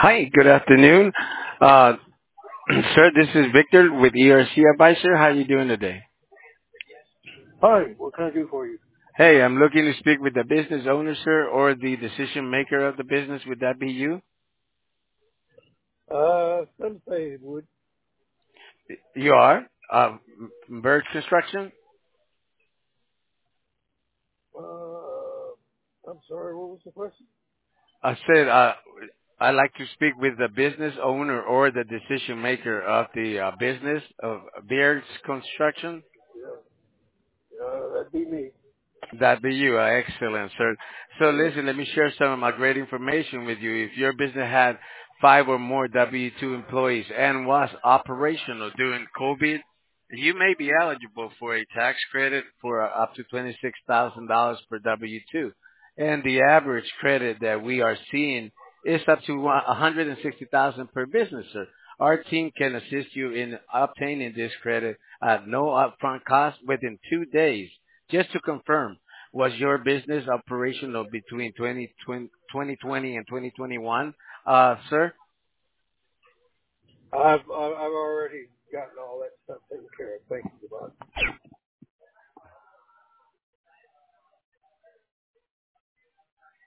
Hi, good afternoon. Uh, Sir, this is Victor with ERC Advisor. How are you doing today? Hi, what can I do for you? Hey, I'm looking to speak with the business owner, sir, or the decision maker of the business. Would that be you? Some say it would. You are? Bird Construction? I'm sorry, what was the question? I said, I'd like to speak with the business owner or the decision maker of the business of Beards Construction. That'd be me. That be you. Excellent, sir. So listen, let me share some of my great information with you. If your business had five or more W-2 employees and was operational during COVID, you may be eligible for a tax credit for up to $26,000 per W-2. And the average credit that we are seeing is up to 160,000 per business, sir. Our team can assist you in obtaining this credit at no upfront cost within 2 days. Just to confirm, was your business operational between 2020 and 2021, sir? I've already gotten all that stuff